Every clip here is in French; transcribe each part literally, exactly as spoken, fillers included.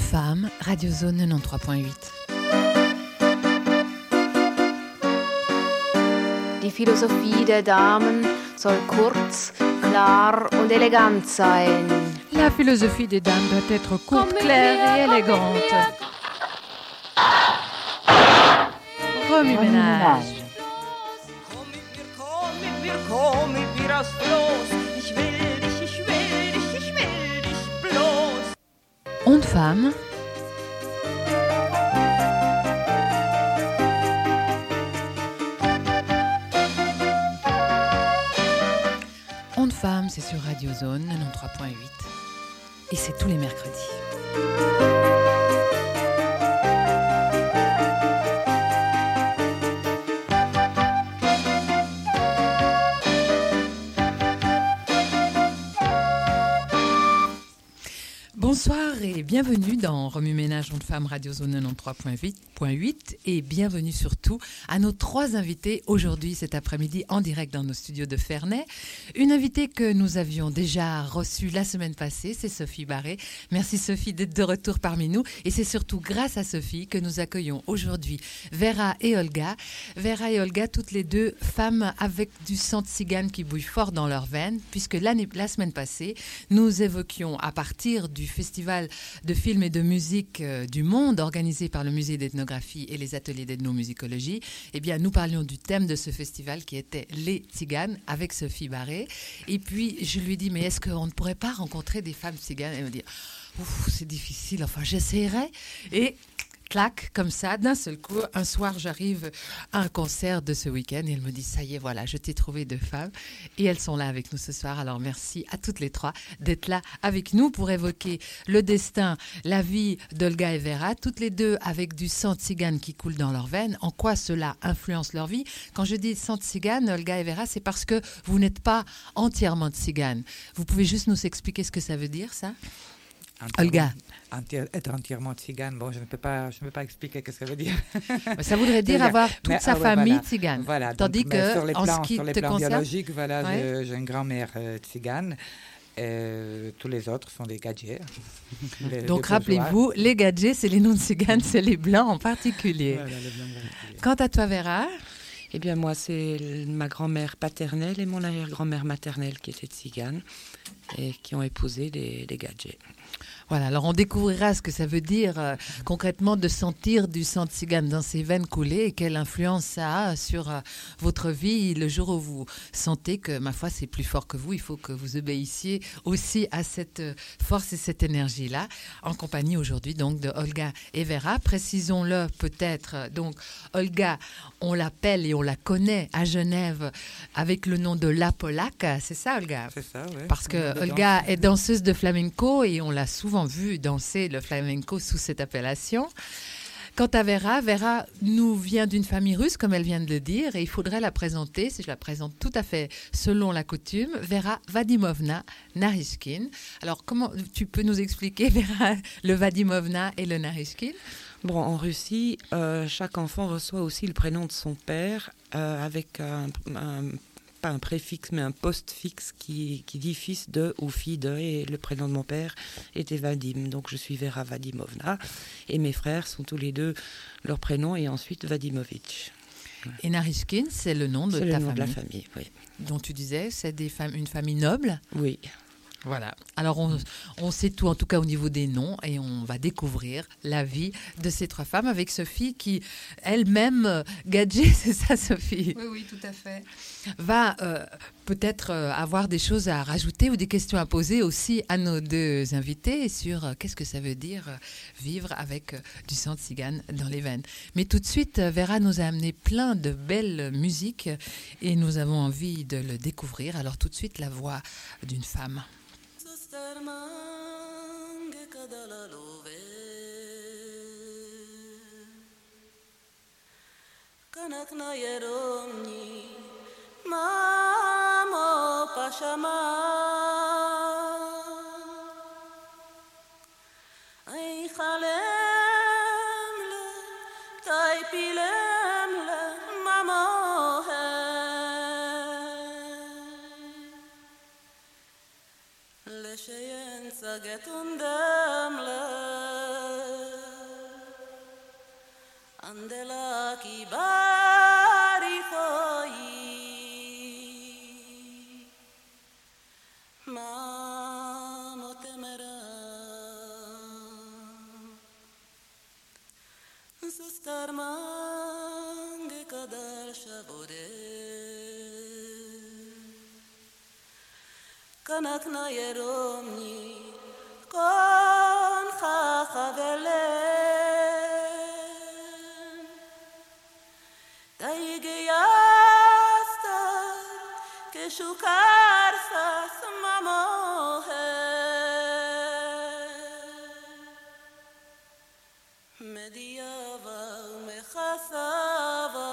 Femme, Radio Zone quatre-vingt-treize point huit. Die Philosophie der Damen soll kurz, klar und elegant sein. La philosophie des dames doit être courte, claire et élégante. Remue-ménage. Komm mit mir, komm mit mir, komm mit mir aufs Floß. Ich will dich, ich will dich, ich will dich bloß. Onde Femme. Onde Femme, c'est sur Radio Zone quatre-vingt-treize point huit. Et c'est tous les mercredis. Bonsoir et bienvenue dans Remue-ménage Onde Femme Radio Zone quatre-vingt-treize point huit et bienvenue surtout à nos trois invités aujourd'hui cet après-midi en direct dans nos studios de Ferney. Une invitée que nous avions déjà reçue la semaine passée, c'est Sophie Barré. Merci Sophie d'être de retour parmi nous et c'est surtout grâce à Sophie que nous accueillons aujourd'hui Vera et Olga. Vera et Olga, toutes les deux femmes avec du sang tzigane qui bouille fort dans leurs veines puisque l'année, la semaine passée, nous évoquions à partir du festival de films et de musique euh, du monde organisé par le musée d'ethnographie et les ateliers d'ethnomusicologie. Eh bien, nous parlions du thème de ce festival qui était les tziganes avec Sophie Barré. Et puis, je lui dis, mais est-ce qu'on ne pourrait pas rencontrer des femmes tziganes? Elle me dit, ouf, c'est difficile, enfin, j'essaierai. Et clac, comme ça, d'un seul coup, un soir, j'arrive à un concert de ce week-end et elle me dit, ça y est, voilà, je t'ai trouvé deux femmes et elles sont là avec nous ce soir. Alors merci à toutes les trois d'être là avec nous pour évoquer le destin, la vie d'Olga et Vera, toutes les deux avec du sang tzigane qui coule dans leurs veines. En quoi cela influence leur vie? Quand je dis sang tzigane, Olga et Vera, c'est parce que vous n'êtes pas entièrement tzigane. Vous pouvez juste nous expliquer ce que ça veut dire, ça? Olga. Entière, être entièrement tzigane, bon, je ne peux pas, je ne peux pas expliquer ce que ça veut dire. Ça voudrait dire avoir toute mais, sa ah ouais, famille voilà. tzigane. Voilà. Tandis donc, que, sur les en plans, ce qui sur les te plans concerne, biologiques, voilà, ouais. j'ai une grand-mère euh, tzigane. Euh, tous les autres sont des gadgets. Les, donc les rappelez-vous, les gadgets, c'est les non-tziganes, c'est les blancs en particulier. Voilà, les blancs en particulier. Quant à toi, Vera? Eh bien, moi, c'est ma grand-mère paternelle et mon arrière-grand-mère maternelle qui étaient tziganes et qui ont épousé des, des gadgets. Voilà, alors on découvrira ce que ça veut dire euh, concrètement de sentir du sang tzigane dans ses veines couler et quelle influence ça a sur euh, votre vie le jour où vous sentez que, ma foi, c'est plus fort que vous. Il faut que vous obéissiez aussi à cette euh, force et cette énergie-là, en compagnie aujourd'hui donc de Olga et Vera. Précisons-le peut-être, donc Olga, on l'appelle et on la connaît à Genève avec le nom de La Polacque, c'est ça Olga? C'est ça, oui. Parce que Olga est danseuse de flamenco et on l'a souvent vu danser le flamenco sous cette appellation. Quant à Vera, Vera nous vient d'une famille russe, comme elle vient de le dire, et il faudrait la présenter, si je la présente tout à fait selon la coutume, Vera Vadimovna Narishkin. Alors, comment tu peux nous expliquer, Vera, le Vadimovna et le Narishkin? Bon, en Russie, euh, chaque enfant reçoit aussi le prénom de son père euh, avec un, un pas un préfixe, mais un postfixe qui, qui dit fils de ou fille de, et le prénom de mon père était Vadim, donc je suis Vera Vadimovna, et mes frères sont tous les deux leur prénom, et ensuite Vadimovitch. Et Narishkin, c'est le nom de c'est ta le nom famille, de la famille, oui. Dont tu disais, c'est des fam- une famille noble? Oui. Voilà. Alors, on, on sait tout, en tout cas au niveau des noms, et on va découvrir la vie de ces trois femmes avec Sophie qui, elle-même, euh, gadget, c'est ça, Sophie? Oui, oui, tout à fait. Va euh, peut-être euh, avoir des choses à rajouter ou des questions à poser aussi à nos deux invités sur euh, qu'est-ce que ça veut dire euh, vivre avec euh, du sang tzigane dans les veines. Mais tout de suite, euh, Vera nous a amené plein de belles musiques et nous avons envie de le découvrir. Alors tout de suite, la voix d'une femme. Mamo pashama ay khalem le tay pilem le mamo he le shayen sagatundam le Andela ki bari khoi ma motemera sustar mange kadar shabode kanak na yeromni kon kha khavele شکر ساس مامو ہے مدیا و میں خساوا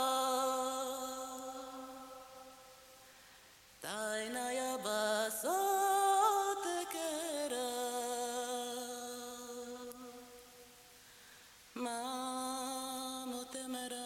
تاینا یا باسوت کرا مامو تمرا.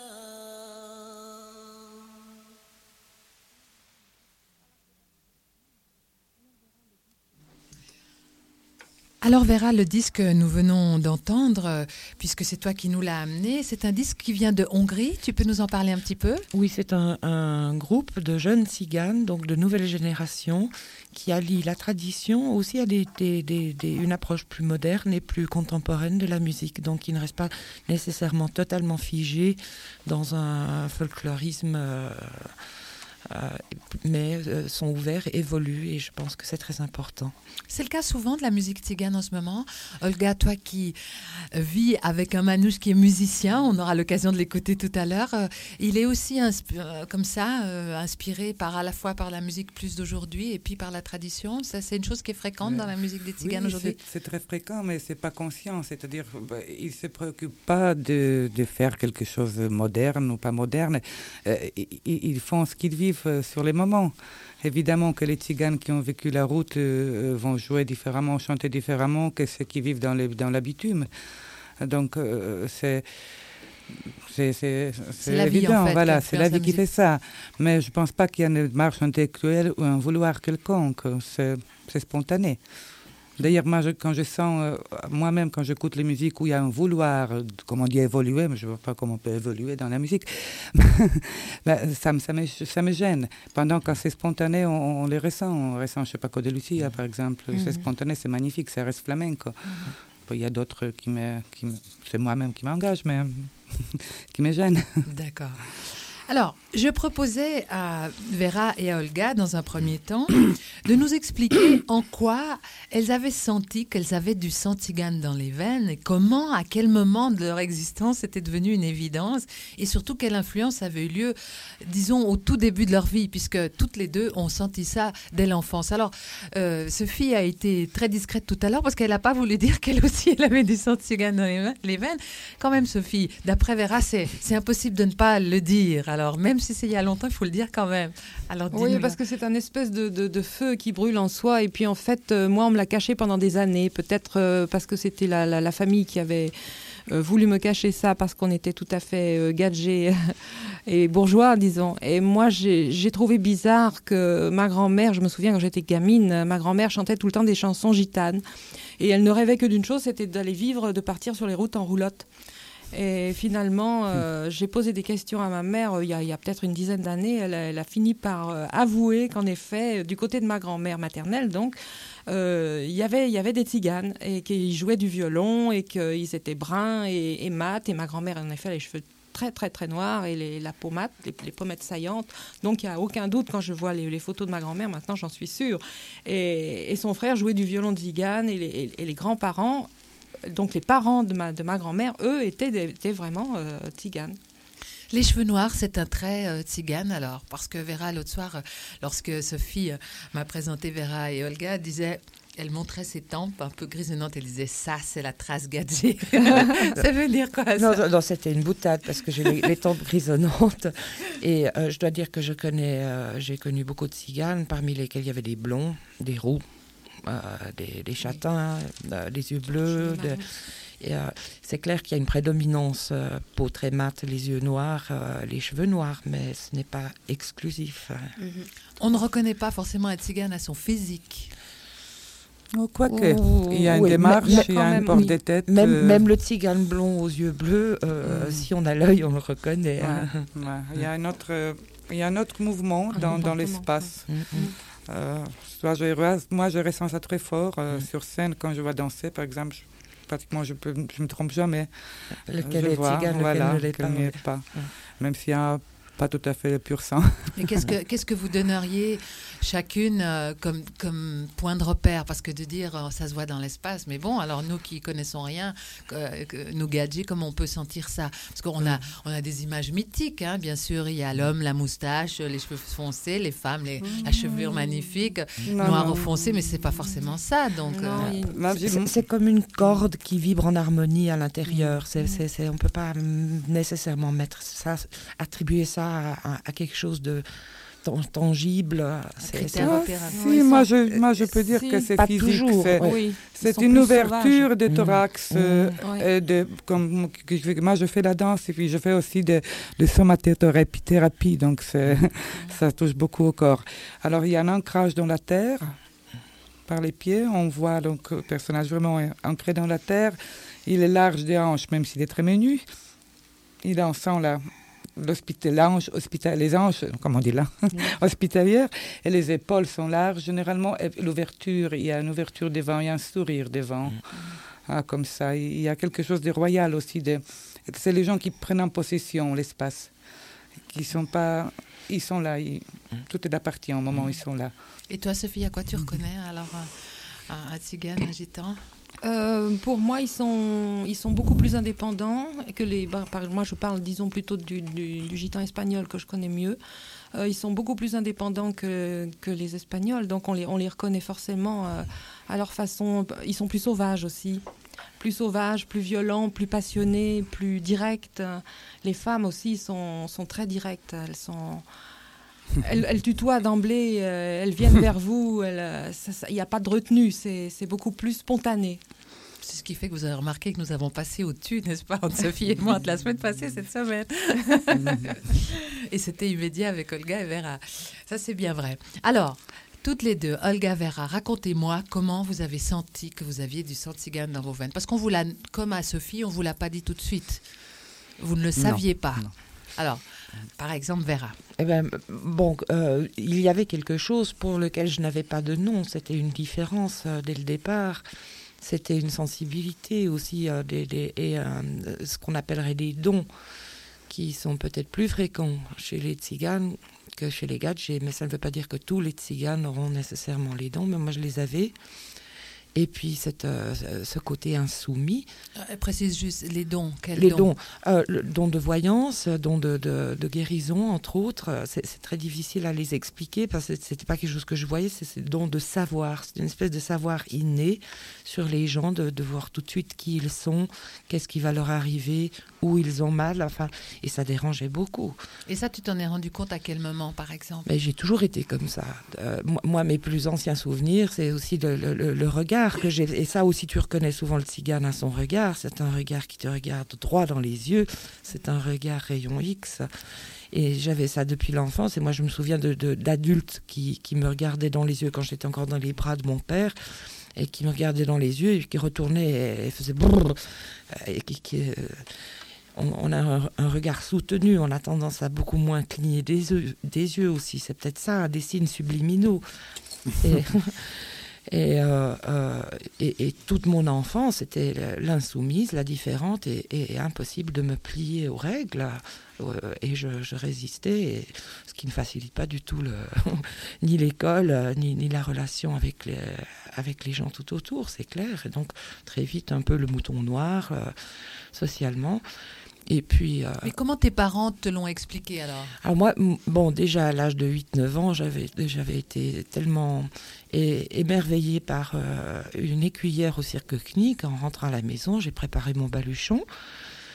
Alors Vera, le disque que nous venons d'entendre, euh, puisque c'est toi qui nous l'as amené, c'est un disque qui vient de Hongrie. Tu peux nous en parler un petit peu ? Oui, c'est un, un groupe de jeunes tziganes, donc de nouvelle génération, qui allie la tradition aussi à des, des, des, des, une approche plus moderne et plus contemporaine de la musique. Donc, ils ne restent pas nécessairement totalement figés dans un folklorisme, euh, euh, mais euh, sont ouverts, évoluent, et je pense que c'est très important. C'est le cas souvent de la musique tzigane en ce moment. Olga, toi qui vis avec un manouche qui est musicien, on aura l'occasion de l'écouter tout à l'heure. Il est aussi inspi- comme ça, euh, inspiré par, à la fois par la musique plus d'aujourd'hui et puis par la tradition. Ça, c'est une chose qui est fréquente mais, dans la musique des tziganes oui, aujourd'hui. C'est, c'est très fréquent, mais c'est pas conscient. C'est-à-dire, bah, il se préoccupe pas de, de faire quelque chose de moderne ou pas moderne. Euh, ils, ils font ce qu'ils vivent sur les moments. Évidemment que les tziganes qui ont vécu la route euh, vont jouer différemment, chanter différemment que ceux qui vivent dans, les, dans l'habitume. Donc, euh, c'est, c'est, c'est, c'est, c'est la évident. Vie, en fait, voilà, c'est la vie qui fait ça. Mais je ne pense pas qu'il y ait une marche intellectuelle ou un vouloir quelconque. C'est, c'est spontané. D'ailleurs, moi, je, quand je sens, euh, moi-même, quand j'écoute les musiques où il y a un vouloir, euh, comment on dit évoluer, mais je ne vois pas comment on peut évoluer dans la musique, ben, ça, me, ça, me, ça me gêne. Pendant quand c'est spontané, on, on les ressent. On ressent, je ne sais pas, Code de Lucia, par exemple. Mm-hmm. C'est spontané, c'est magnifique, ça reste flamenco. Mm-hmm. Il y a d'autres qui me, qui me... C'est moi-même qui m'engage, mais qui me gêne. D'accord. Alors, je proposais à Vera et à Olga, dans un premier temps, de nous expliquer en quoi elles avaient senti qu'elles avaient du sang tzigane dans les veines et comment, à quel moment de leur existence c'était devenu une évidence et surtout quelle influence avait eu lieu, disons, au tout début de leur vie, puisque toutes les deux ont senti ça dès l'enfance. Alors, euh, Sophie a été très discrète tout à l'heure parce qu'elle n'a pas voulu dire qu'elle aussi, elle avait du sang tzigane dans les, les veines. Quand même, Sophie, d'après Vera, c'est, c'est impossible de ne pas le dire. Alors, même si c'est il y a longtemps, il faut le dire quand même. Alors, oui, parce que c'est un espèce de, de, de feu qui brûle en soi. Et puis, en fait, euh, moi, on me l'a caché pendant des années. Peut-être euh, parce que c'était la, la, la famille qui avait euh, voulu me cacher ça, parce qu'on était tout à fait euh, gadgets et bourgeois, disons. Et moi, j'ai, j'ai trouvé bizarre que ma grand-mère, je me souviens quand j'étais gamine, ma grand-mère chantait tout le temps des chansons gitanes. Et elle ne rêvait que d'une chose, c'était d'aller vivre, de partir sur les routes en roulotte. Et finalement, euh, j'ai posé des questions à ma mère il y a, il y a peut-être une dizaine d'années. Elle, elle a fini par euh, avouer qu'en effet, du côté de ma grand-mère maternelle, donc, euh, y avait, il y avait des tziganes et qu'ils jouaient du violon et qu'ils étaient bruns et, et mat. Et ma grand-mère, en effet, les cheveux très, très, très noirs et les, la peau mate, les, les pommettes saillantes. Donc, il n'y a aucun doute quand je vois les, les photos de ma grand-mère, maintenant, j'en suis sûre. Et, et son frère jouait du violon tzigane et les, et, et les grands-parents... Donc les parents de ma, de ma grand-mère, eux, étaient, des, étaient vraiment euh, tziganes. Les cheveux noirs, c'est un trait euh, tzigane alors, parce que Vera, l'autre soir, euh, lorsque Sophie euh, m'a présenté Vera et Olga, disait... Elle montrait ses tempes un peu grisonnantes. Elle disait, ça, c'est la trace gadget. Ça veut dire quoi, ça? Non, non, c'était une boutade, parce que j'ai les, les tempes grisonnantes. Et euh, je dois dire que je connais, euh, j'ai connu beaucoup de tziganes, parmi lesquels il y avait des blonds, des roux, euh, des, des châtains, euh, des yeux bleus. De, et, euh, c'est clair qu'il y a une prédominance, euh, peau très mate, les yeux noirs, euh, les cheveux noirs, mais ce n'est pas exclusif. Mm-hmm. On ne reconnaît pas forcément un tzigane à son physique. Oh, quoique, Ouh, il y a une oui, démarche, mais- mais il y a quand une même, porte oui. des têtes. Même, euh, même le tzigane blond aux yeux bleus, euh, Mm. si on a l'œil, on le reconnaît. ouais, hein. ouais. Il y a un autre, euh, il y a un autre mouvement Un dans, dans comportement, l'espace. Mm, mm. Euh, soit je, re- moi, je ressens ça très fort euh, Mm. sur scène quand je vois danser, par exemple. Je, pratiquement, je peux, je me trompe jamais. Lequel je est vois, tzigane, voilà, lequel ne l'est qu'elle pas. n'y ouais. est pas. Ouais. Même s'il y a pas tout à fait le pur sang. Et qu'est-ce que, qu'est-ce que vous donneriez chacune euh, comme, comme point de repère? Parce que de dire euh, ça se voit dans l'espace, mais bon, alors nous qui connaissons rien, euh, que- nos gadgets, comment on peut sentir ça? Parce qu'on a, on a des images mythiques, hein, bien sûr. Il y a l'homme, la moustache, les cheveux foncés, les femmes, les, la chevelure magnifique, Non, noir non. ou foncé, mais c'est pas forcément ça. Donc, Non, euh, il y a une- Là, j'ai- C'est- C'est comme une corde qui vibre en harmonie à l'intérieur. C'est, c'est, c'est- on ne peut pas mm, nécessairement mettre ça, attribuer ça à, à- à quelque chose de tan- tangible. C'est, critère. c'est- Ah, opération. si, Oui, moi, ça- je, moi, je peux dire si, que c'est pas physique. toujours, c'est- ouais. Oui, ils C'est sont une plus ouverture sauvages. de Mm. thorax. euh, Ouais. et de, comme, que je fais- moi, je fais la danse et puis je fais aussi de, de somatithérapie, donc c'est- ça touche beaucoup au corps. Alors, il y a un ancrage dans la terre par les pieds. On voit donc le personnage vraiment ancré dans la terre. Il est large des hanches, même s'il est très menu. Il en sent la, l'hospita- l'ange, hospita- les hanches, comment on dit là, hospitalières, et les épaules sont larges généralement. Et l'ouverture, il y a une ouverture devant, il y a un sourire devant. Ah, comme ça, il y a quelque chose de royal aussi. De, c'est les gens qui prennent en possession l'espace, qui sont pas, ils sont là, ils- tout est appartient au moment où ils sont là. et toi, Sophie, à quoi tu reconnais alors un, un, un tzigane, un gitan? Euh, pour moi, ils sont, ils sont beaucoup plus indépendants que les. Bah, par, moi, je parle, disons, plutôt du, du, du gitan espagnol que je connais mieux. Euh, ils sont beaucoup plus indépendants que, que les Espagnols, donc on les, on les reconnaît forcément euh, à leur façon. Ils sont plus sauvages aussi. Plus sauvages, plus violents, plus passionnés, plus directs. Les femmes aussi sont, sont très directes. Elles sont. Elles, elles tutoient d'emblée, euh, elles viennent vers vous, il n'y a pas de retenue, c'est c'est beaucoup plus spontané. C'est ce qui fait que vous avez remarqué que nous avons passé au-dessus, n'est-ce pas, entre Sophie et moi, de la semaine passée, cette semaine. Et c'était immédiat avec Olga et Vera. Ça, c'est bien vrai. Alors, toutes les deux, Olga, Vera, racontez-moi comment vous avez senti que vous aviez du sang tzigane dans vos veines. Parce qu'on vous l'a, comme à Sophie, on ne vous l'a pas dit tout de suite. Vous ne le saviez pas. non. Alors, par exemple, Vera. Eh ben, bon, euh, il y avait quelque chose pour lequel je n'avais pas de nom. C'était une différence euh, dès le départ. C'était une sensibilité aussi euh, des, des- et euh, ce qu'on appellerait des dons qui sont peut-être plus fréquents chez les tziganes que chez les gadgets. Mais ça ne veut pas dire que tous les tziganes auront nécessairement les dons. Mais moi, je les avais. Et puis, cette, euh, ce côté insoumis. Euh, précise juste les dons. Quels Les dons, euh, le don de voyance, don de, de, de guérison, entre autres, c'est, c'est très difficile à les expliquer parce que c'était pas quelque chose que je voyais, c'est, c'est le don de savoir. C'est une espèce de savoir inné sur les gens, de, de voir tout de suite qui ils sont, qu'est-ce qui va leur arriver, où ils ont mal, enfin, et ça dérangeait beaucoup. Et ça, tu t'en es rendu compte à quel moment, par exemple? Mais j'ai toujours été comme ça. Euh, moi, moi, mes plus anciens souvenirs, c'est aussi le, le, le, le regard que j'ai. Et ça aussi, tu reconnais souvent le tzigane à son regard. C'est un regard qui te regarde droit dans les yeux. C'est un regard rayon X. Et j'avais ça depuis l'enfance. Et moi, je me souviens de, de, d'adultes qui, qui me regardaient dans les yeux quand j'étais encore dans les bras de mon père et qui me regardaient dans les yeux et qui retournaient et, et faisaient brrr, et qui... qui euh, On, on a un, un regard soutenu, on a tendance à beaucoup moins cligner des yeux, des yeux aussi. C'est peut-être ça, des signes subliminaux. Et, et, euh, euh, et, et toute mon enfance, c'était l'insoumise, la différente, et, et impossible de me plier aux règles. Euh, et je, je résistais, et, ce qui ne facilite pas du tout le, ni l'école, ni, ni la relation avec les, avec les gens tout autour, c'est clair. Et donc, très vite, un peu le mouton noir, euh, socialement. Et puis, euh, Mais comment tes parents te l'ont expliqué alors? alors moi, m- bon, déjà à l'âge de huit neuf ans, j'avais, j'avais été tellement é- émerveillée par euh, une écuyère au cirque Knick. En rentrant à la maison, j'ai préparé mon baluchon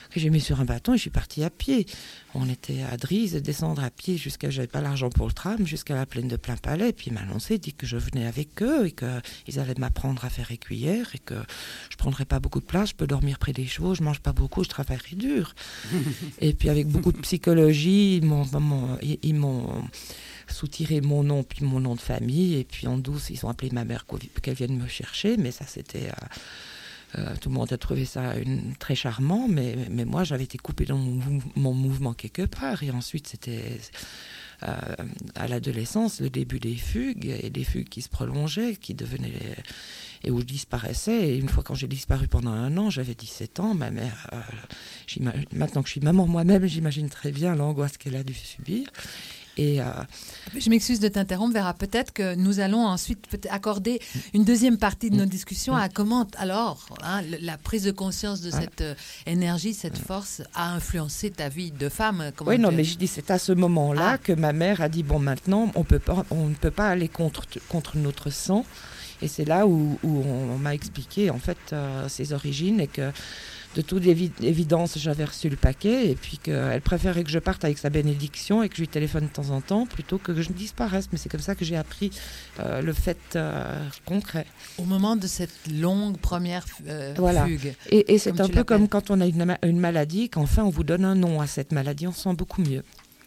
que j'ai mis sur un bâton et je suis partie à pied. On était à Dries, descendre à pied jusqu'à, j'avais pas l'argent pour le tram, jusqu'à la plaine de Plainpalais. Puis il m'a annoncé, dit que je venais avec eux et qu'ils allaient m'apprendre à faire écuyère et que je prendrais pas beaucoup de place, je peux dormir près des chevaux, je mange pas beaucoup, je travaillerai dur. Et puis avec beaucoup de psychologie, ils m'ont, m'ont, ils m'ont soutiré mon nom puis mon nom de famille et puis en douce, ils ont appelé ma mère qu'elle vienne me chercher, mais ça c'était... Euh, Euh, tout le monde a trouvé ça une, très charmant, mais, mais moi j'avais été coupée dans mon, mon mouvement quelque part. Et ensuite c'était euh, à l'adolescence le début des fugues, et des fugues qui se prolongeaient, qui devenaient... et où je disparaissais. Et une fois quand j'ai disparu pendant un an, j'avais dix-sept ans, ma mère, euh, maintenant que je suis maman moi-même, j'imagine très bien l'angoisse qu'elle a dû subir. Et euh... Je m'excuse de t'interrompre, Vera. Peut-être que nous allons ensuite accorder une deuxième partie de nos discussions à comment, alors, hein, la prise de conscience de cette euh, énergie, cette force a influencé ta vie de femme. Oui, non, mais je dis, c'est à ce moment-là ah. que ma mère a dit, bon, maintenant, on peut pas, on ne peut pas aller contre, contre notre sang. Et c'est là où, où on, on m'a expliqué, en fait, euh, ses origines et que de toute évi- évidence, j'avais reçu le paquet et puis qu'elle préférait que je parte avec sa bénédiction et que je lui téléphone de temps en temps plutôt que je disparaisse. Mais c'est comme ça que j'ai appris euh, le fait euh, concret. Au moment de cette longue première euh, voilà. fugue. Et, et c'est un peu comme quand on a une, une maladie, qu'enfin on vous donne un nom à cette maladie, on se sent beaucoup mieux.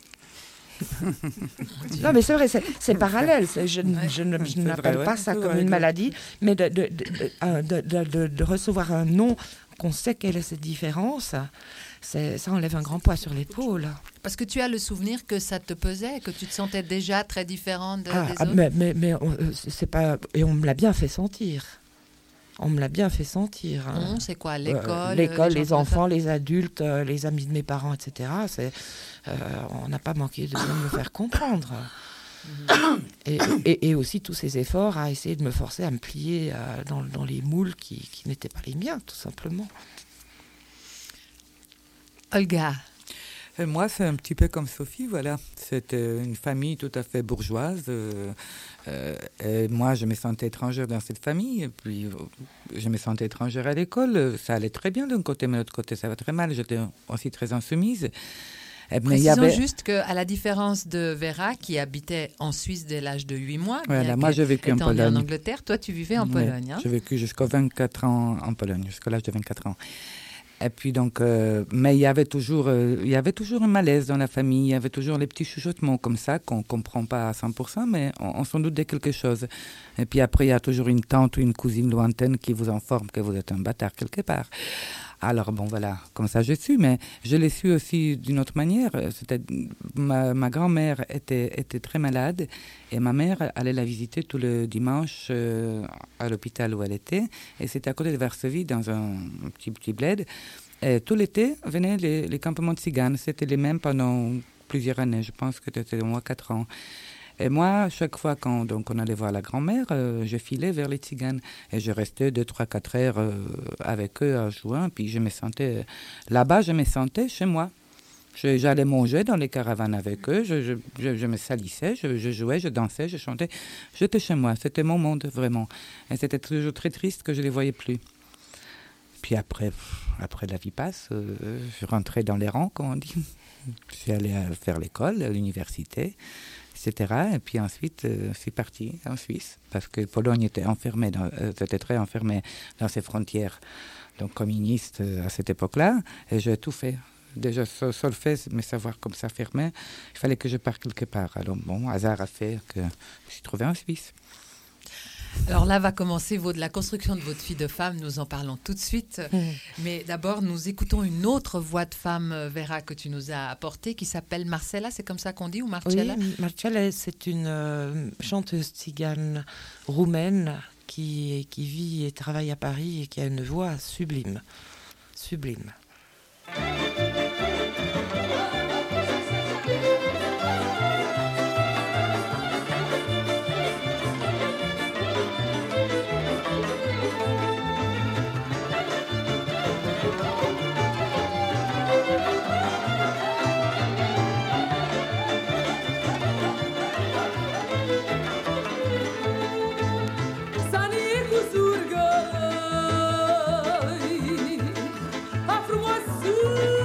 Non mais c'est vrai, c'est, c'est parallèle. C'est, je, ouais. je, ne, je n'appelle vrai, pas ouais. ça comme une maladie, mais de, de, de, de, de, de, de recevoir un nom qu'on sait quelle est cette différence, c'est, ça enlève un grand poids sur l'épaule. Parce que tu as le souvenir que ça te pesait, que tu te sentais déjà très différente de, ah, des ah, autres. Mais, mais, mais on, c'est pas, et on me l'a bien fait sentir. On me l'a bien fait sentir. Hein. On, c'est quoi, l'école euh, L'école, les, les enfants, ça. les adultes, euh, les amis de mes parents, et cetera. C'est, euh, on n'a pas manqué de me faire comprendre. et, et, et aussi tous ces efforts à essayer de me forcer à me plier euh, dans, dans les moules qui, qui n'étaient pas les miens, tout simplement. Olga. Et moi, c'est un petit peu comme Sophie, voilà. C'était une famille tout à fait bourgeoise. Euh, euh, et moi, je me sentais étrangère dans cette famille. Et puis, je me sentais étrangère à l'école. Ça allait très bien d'un côté, mais de l'autre côté, ça va très mal. J'étais aussi très insoumise. Et Précisons y avait... juste qu'à la différence de Vera, qui habitait en Suisse dès l'âge de huit mois, voilà, moi, j'ai vécu en Pologne. En Angleterre, toi, tu vivais en Pologne. Oui, hein. J'ai vécu jusqu'à vingt-quatre ans en Pologne, jusqu'à l'âge de vingt-quatre ans. Et puis donc, euh, mais il y avait toujours, euh, il y avait toujours un malaise dans la famille, il y avait toujours les petits chuchotements comme ça qu'on ne comprend pas à cent pour cent, mais on, on s'en doute de quelque chose. Et puis après, il y a toujours une tante ou une cousine lointaine qui vous informe que vous êtes un bâtard quelque part. Alors bon, voilà, comme ça je suis, mais je l'ai su aussi d'une autre manière. C'était, ma, ma grand-mère était, était très malade et ma mère allait la visiter tous les dimanches euh, à l'hôpital où elle était. Et c'était à côté de Varsovie, dans un petit, petit bled. Et tout l'été venaient les, les campements de tziganes. C'était les mêmes pendant plusieurs années, je pense que c'était au moins quatre ans. Et moi, chaque fois qu'on donc on allait voir la grand-mère, euh, je filais vers les tziganes. Et je restais deux, trois, quatre heures euh, avec eux à jouer. Puis je me sentais... Euh, là-bas, je me sentais chez moi. Je, j'allais manger dans les caravanes avec eux. Je, je, je, je me salissais, je, je jouais, je dansais, je chantais. J'étais chez moi. C'était mon monde, vraiment. Et c'était toujours très triste que je ne les voyais plus. Puis après, après la vie passe, euh, je rentrais dans les rangs, comme on dit. Je suis allé faire l'école, l'université, et cetera. Et puis ensuite, euh, je suis parti en Suisse, parce que Pologne était enfermée, dans, euh, était très enfermée dans ses frontières, donc communistes euh, à cette époque-là. Et j'ai tout fait. Déjà, solfège, mais savoir comme ça fermé, il fallait que je parte quelque part. Alors bon, hasard a fait que je suis trouvé en Suisse. Alors là va commencer votre, la construction de votre fille de femme, nous en parlons tout de suite. Mmh. Mais d'abord, nous écoutons une autre voix de femme, Vera, que tu nous as apportée, qui s'appelle Marcella, c'est comme ça qu'on dit, ou Marcella ? Oui, Marcella, c'est une euh, chanteuse tzigane roumaine qui, qui vit et travaille à Paris et qui a une voix sublime. Sublime. A frumoasă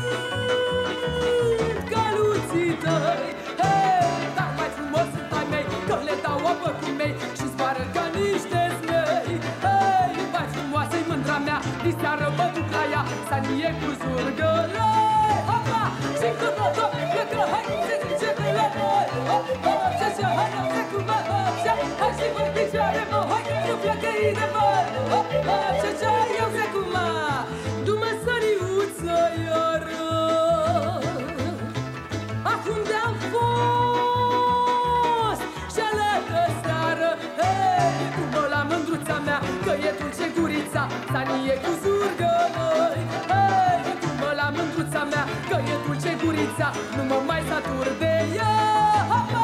gurița, nu mă mai satur de ea. Hopa!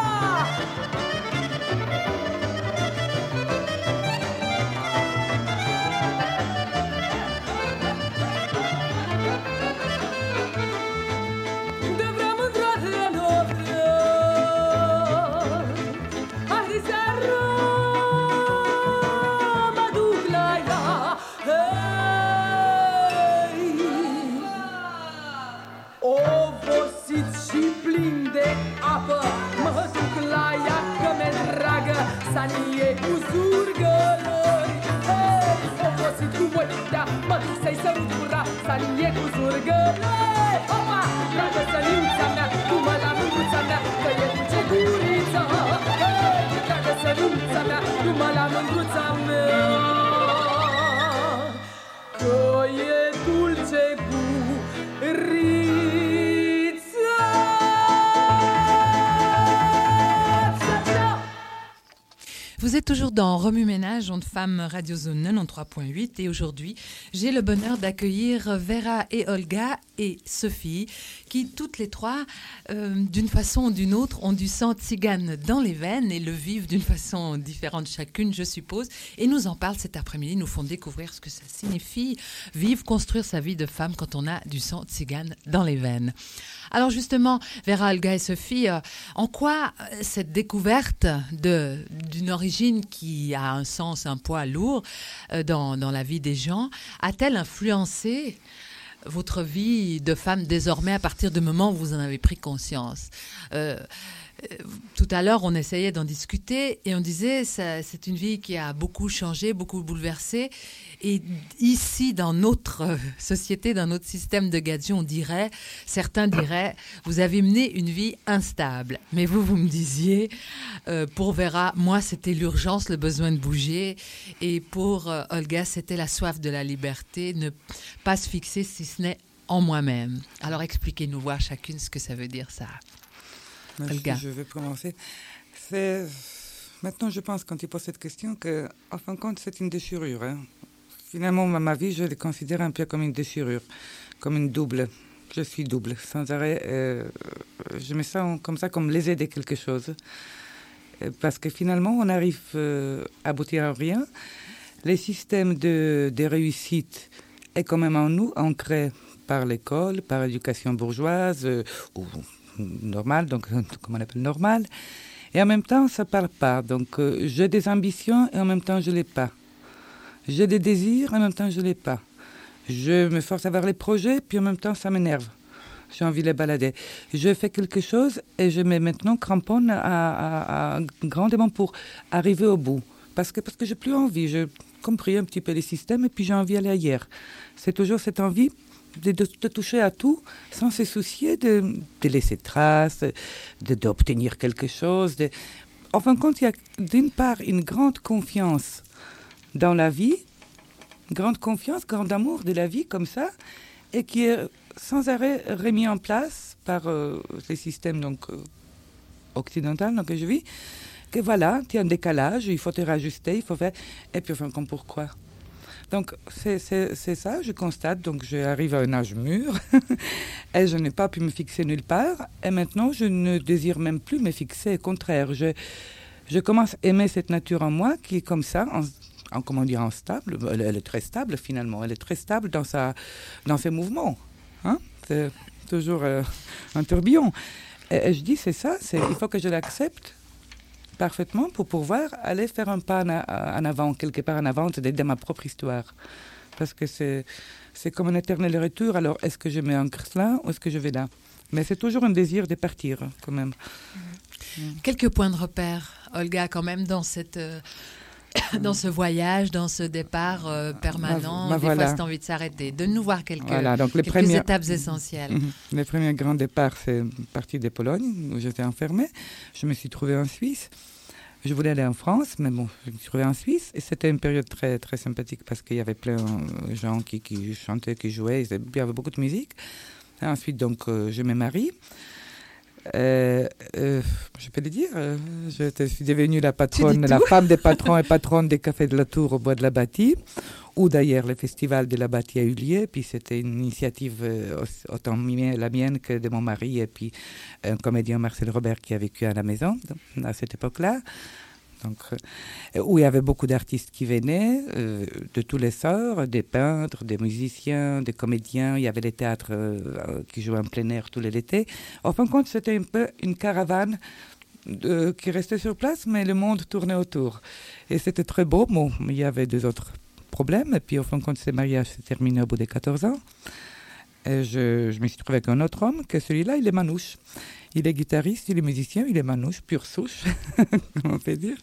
De vreo mândră de noapte, hai de seară, mă duc la ea. Hei! Obosit și plin de apă, mă duc la ea că mi-e dragă, Sanie cu zurgălări. Hei! Obosit cu voitea, mă duc să-i sărut gura, Sanie cu zurgălări. Opa! Dragă săniuța mea, tu mă la mândruța mea, că e dulce gurița. Hei! Dragă săniuța mea, tu mă la mândruța mea, că e dulce gurița. Vous êtes toujours dans Remue Ménage, Ondes Femmes Radio Zone quatre-vingt-treize point huit et aujourd'hui j'ai le bonheur d'accueillir Vera et Olga et Sophie qui toutes les trois euh, d'une façon ou d'une autre ont du sang tzigane dans les veines et le vivent d'une façon différente chacune je suppose et nous en parlent cet après-midi, nous font découvrir ce que ça signifie vivre, construire sa vie de femme quand on a du sang tzigane dans les veines. Alors justement, Vera, Olga et Sophie, euh, en quoi euh, cette découverte de, d'une origine qui a un sens, un poids lourd euh, dans, dans la vie des gens, a-t-elle influencé votre vie de femme désormais à partir du moment où vous en avez pris conscience? euh, Tout à l'heure, on essayait d'en discuter et on disait ça, c'est une vie qui a beaucoup changé, beaucoup bouleversé. Et ici, dans notre société, dans notre système de Gadji, on dirait, certains diraient, vous avez mené une vie instable. Mais vous, vous me disiez, euh, pour Vera, moi, c'était l'urgence, le besoin de bouger. Et pour euh, Olga, c'était la soif de la liberté, ne pas se fixer si ce n'est en moi-même. Alors expliquez-nous voir chacune ce que ça veut dire, ça. Olga. Je vais commencer. C'est... Maintenant, je pense, quand tu poses cette question, qu'en fin de compte, c'est une déchirure. Hein. Finalement, ma, ma vie, je la considère un peu comme une déchirure, comme une double. Je suis double, sans arrêt. Euh, je me sens comme ça, comme lésée de quelque chose. Parce que finalement, on arrive euh, à aboutir à rien. Le système de, de réussite est quand même en nous, ancré par l'école, par l'éducation bourgeoise, euh, ou normale, donc comme on appelle normale. Et en même temps, ça ne parle pas. Donc, euh, j'ai des ambitions et en même temps, je ne l'ai pas. J'ai des désirs et en même temps, je ne l'ai pas. Je me force à avoir les projets, puis en même temps, ça m'énerve. J'ai envie de les balader. Je fais quelque chose et je me maintenant cramponne à, à, à, grandement pour arriver au bout. Parce que, parce que je n'ai plus envie. J'ai compris un petit peu les systèmes et puis j'ai envie d'aller ailleurs. C'est toujours cette envie de, de, de toucher à tout sans se soucier de, de laisser trace, de, d'obtenir quelque chose. De... En fin de compte, il y a d'une part une grande confiance dans la vie, grande confiance, grand amour de la vie comme ça, et qui est sans arrêt remis en place par euh, les systèmes donc, euh, occidentaux dans lesquels je vis, que voilà, tu as un décalage, il faut te rajuster, il faut faire... Et puis enfin, pourquoi ? Donc c'est, c'est, c'est ça, je constate, donc j'arrive à un âge mûr, et je n'ai pas pu me fixer nulle part, et maintenant je ne désire même plus me fixer, au contraire, je, je commence à aimer cette nature en moi, qui est comme ça, en, en comment dire, en stable, elle, elle est très stable finalement, elle est très stable dans, sa, dans ses mouvements, hein? C'est toujours euh, un tourbillon. Et, et je dis, c'est ça, c'est, il faut que je l'accepte parfaitement pour pouvoir aller faire un pas en, en avant, quelque part en avant, c'est dans ma propre histoire. Parce que c'est, c'est comme un éternel retour, alors est-ce que je m'ancre là ou est-ce que je vais là? Mais c'est toujours un désir de partir, quand même. Mmh. Mmh. Quelques points de repère, Olga, quand même, dans cette... Euh... dans ce voyage, dans ce départ euh, permanent, bah, bah, des voilà. fois c'est envie de s'arrêter, de nous voir quelques, voilà, donc les quelques premières, étapes essentielles. Mm-hmm. Le premier grand départ, c'est parti de Pologne, où j'étais enfermée. Je me suis trouvée en Suisse. Je voulais aller en France, mais bon, je me suis trouvée en Suisse. Et c'était une période très, très sympathique parce qu'il y avait plein de gens qui, qui chantaient, qui jouaient, il y avait beaucoup de musique. Et ensuite, donc, euh, je me marie. Euh, euh, je peux le dire, euh, je suis devenue la patronne, la femme des patrons et patronnes des cafés de la Tour au bois de la Bâtie, où d'ailleurs le festival de la Bâtie a eu lieu. Puis c'était une initiative euh, autant la mienne que de mon mari et puis un comédien, Marcel Robert, qui a vécu à la maison à cette époque-là. Donc, euh, où il y avait beaucoup d'artistes qui venaient, euh, de tous les sorts, des peintres, des musiciens, des comédiens. Il y avait les théâtres euh, qui jouaient en plein air tout l'été. En fin de compte, c'était un peu une caravane de, qui restait sur place, mais le monde tournait autour. Et c'était très beau. Bon, il y avait deux autres problèmes. Et puis, en fin de compte, ce mariage s'est terminé au bout de quatorze ans. Et je, je me suis trouvée avec un autre homme, que celui-là, il est manouche. Il est guitariste, il est musicien, il est manouche, pure souche, on peut dire.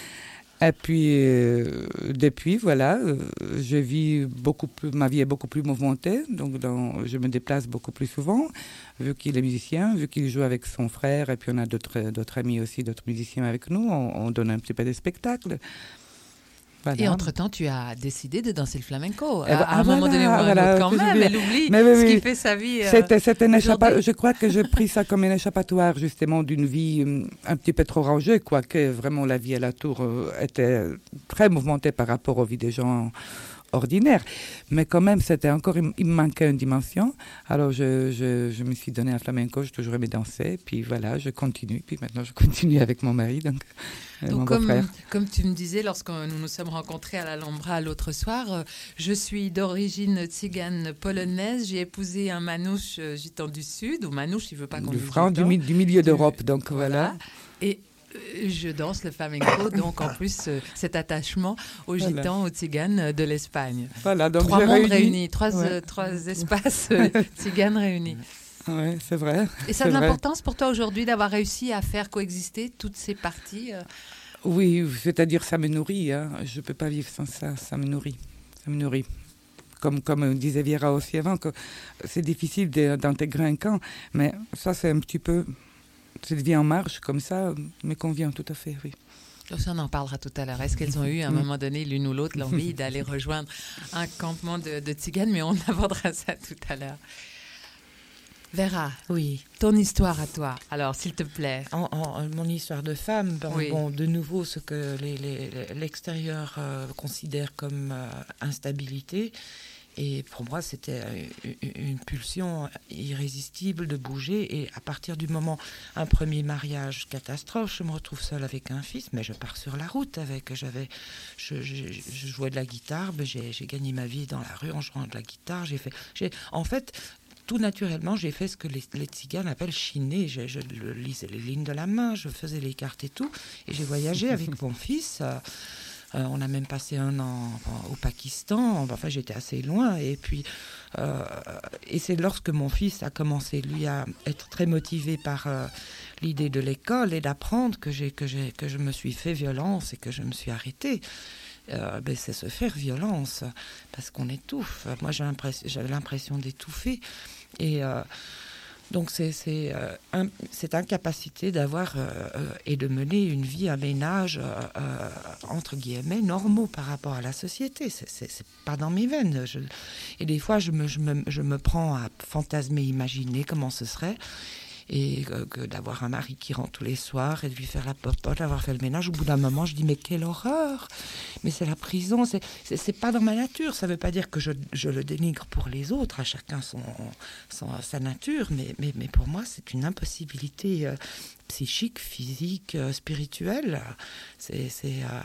Et puis, euh, depuis, voilà, euh, je vis beaucoup plus, ma vie est beaucoup plus mouvementée, donc dans, je me déplace beaucoup plus souvent, vu qu'il est musicien, vu qu'il joue avec son frère, et puis on a d'autres, d'autres amis aussi, d'autres musiciens avec nous, on, on donne un petit peu de spectacles. Voilà. Et entre-temps, tu as décidé de danser le flamenco. Eh ben, à ah, un moment voilà, donné ou à un voilà, autre, quand même, je- elle oublie Mais oui, ce oui. qui fait sa vie. euh, C'était, c'était un aujourd'hui. échappa- je crois que j'ai pris ça comme un échappatoire, justement, d'une vie hum, un petit peu trop rangée, quoique vraiment la vie à la tour euh, était très mouvementée par rapport aux vies des gens ordinaires. Mais quand même, c'était encore, il, il me manquait une dimension. Alors, je, je, je me suis donné à flamenco, j'ai toujours aimé danser, puis voilà, je continue. Puis maintenant, je continue avec mon mari, donc, euh, mon Donc, comme, beau-frère. comme tu me disais lorsque nous nous sommes rencontrés à l'Alhambra l'autre soir, euh, je suis d'origine tzigane polonaise. J'ai épousé un manouche euh, gitan du Sud, ou manouche, il veut pas qu'on Du dise franc, du, gitan. mi- du milieu Du- d'Europe, donc voilà. Et euh, je danse le flamenco, donc en plus euh, cet attachement aux Voilà. gitans, aux tziganes euh, de l'Espagne. Voilà, donc Trois j'ai mondes réuni- réunis, trois, Ouais. euh, trois espaces euh, tziganes réunis. Ouais, c'est vrai. Et ça C'est a de vrai. l'importance pour toi aujourd'hui d'avoir réussi à faire coexister toutes ces parties euh, Oui, c'est-à-dire ça me nourrit. Hein. Je ne peux pas vivre sans ça. Ça me nourrit. Ça me nourrit. Comme, comme disait Viera aussi avant, que c'est difficile de- d'intégrer un camp. Mais ça, c'est un petit peu... Cette vie en marche, comme ça, me convient tout à fait, oui. Ça, on en parlera tout à l'heure. Est-ce qu'elles ont eu à un moment donné, l'une ou l'autre, l'envie d'aller rejoindre un campement de, de tziganes? Mais on abordera ça tout à l'heure. Vera, Oui. ton histoire à toi, alors, s'il te plaît. En, en- mon histoire de femme, ben, Oui. bon, de nouveau, ce que les- les- l'extérieur euh, considère comme euh, instabilité. Et pour moi, c'était euh, une, une pulsion irrésistible de bouger. Et à partir du moment, un premier mariage catastrophe, je me retrouve seule avec un fils, mais je pars sur la route avec. J'avais, je, je- je jouais de la guitare, ben, j'ai, j'ai gagné ma vie dans la rue en jouant de la guitare. J'ai fait, j'ai, en fait, tout naturellement, j'ai fait ce que les, les tziganes appellent chiner. Je, je le- lisais les lignes de la main, je faisais les cartes et tout. Et j'ai voyagé avec mon fils. euh, euh, on a même passé un an au Pakistan. Enfin, j'étais assez loin. Et puis, euh, et c'est lorsque mon fils a commencé, lui, à être très motivé par euh, l'idée de l'école et d'apprendre que j'ai, que j'ai, que je me suis fait violence et que je me suis arrêtée. Euh, ben, c'est se faire violence parce qu'on étouffe. Moi, j'ai l'impression, j'avais l'impression d'étouffer. Et euh, donc, c'est, c'est, euh, un- cette incapacité d'avoir euh, euh, et de mener une vie, un ménage, euh, euh, entre guillemets, normaux par rapport à la société. C'est, c'est, c'est pas dans mes veines. Je- et des fois, je me, je, me, je me prends à fantasmer, imaginer comment ce serait. Et que, que d'avoir un mari qui rentre tous les soirs et de lui faire la popote, d'avoir fait le ménage. Au bout d'un moment, je dis, mais quelle horreur! Mais c'est la prison, c'est, c'est, c'est pas dans ma nature. Ça veut pas dire que je, je le dénigre pour les autres, à chacun son, son, sa nature, mais, mais, mais pour moi, c'est une impossibilité euh, psychique, physique, euh, spirituelle. C'est... c'est euh,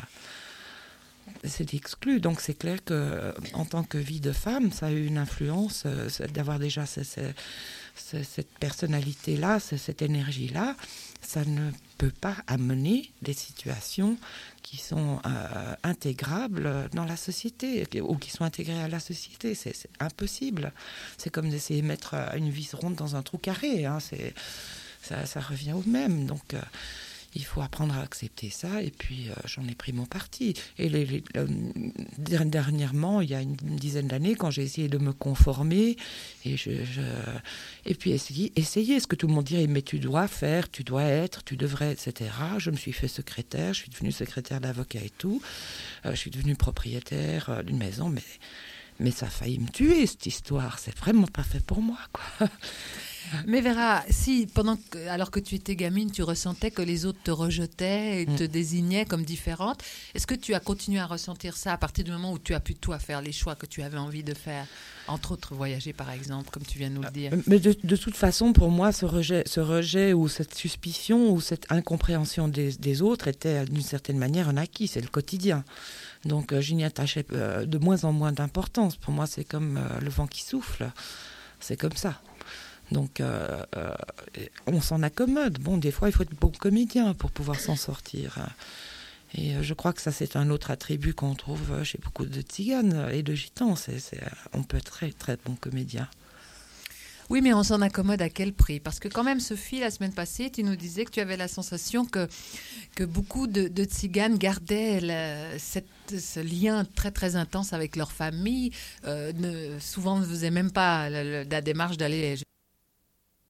c'est exclu, donc c'est clair que euh, en tant que vie de femme, ça a eu une influence euh, c'est d'avoir déjà ce- ce- ce- cette personnalité-là, ce- cette énergie-là. Ça ne peut pas amener des situations qui sont euh, intégrables dans la société ou qui sont intégrées à la société. C'est, c'est impossible. C'est comme d'essayer de mettre euh, une vis ronde dans un trou carré. Hein. C'est, ça, ça revient au même. Donc euh, il faut apprendre à accepter ça, et puis euh, j'en ai pris mon parti. Et les, les, euh, dernièrement, il y a une dizaine d'années, quand j'ai essayé de me conformer, et, je, je, et puis essayer, essayer ce que tout le monde dirait, mais tu dois faire, tu dois être, tu devrais, et cetera. Je me suis fait secrétaire, je suis devenue secrétaire d'avocat et tout. Euh, je suis devenue propriétaire euh, d'une maison, mais, mais ça a failli me tuer, cette histoire. C'est vraiment pas fait pour moi, quoi. Mais Vera, si pendant que, alors que tu étais gamine, tu ressentais que les autres te rejetaient et te Mm. désignaient comme différente, est-ce que tu as continué à ressentir ça à partir du moment où tu as pu toi faire les choix que tu avais envie de faire, entre autres voyager par exemple, comme tu viens de nous le dire? Mais de, de toute façon, pour moi, ce rejet, ce rejet ou cette suspicion ou cette incompréhension des, des autres était d'une certaine manière un acquis, c'est le quotidien. Donc euh, je n'y attachais euh, de moins en moins d'importance. Pour moi, c'est comme euh, le vent qui souffle, c'est comme ça. Donc euh, euh, on s'en accommode. Bon, des fois, il faut être bon comédien pour pouvoir s'en sortir. Et euh, je crois que ça, c'est un autre attribut qu'on trouve chez beaucoup de tziganes et de gitans. C'est, c'est, on peut être très, très bon comédien. Oui, mais on s'en accommode à quel prix? Parce que quand même, Sophie, la semaine passée, tu nous disais que tu avais la sensation que, que beaucoup de, de tziganes gardaient la, cette, ce lien très très intense avec leur famille, euh, ne, souvent ne faisaient même pas la, la, la démarche d'aller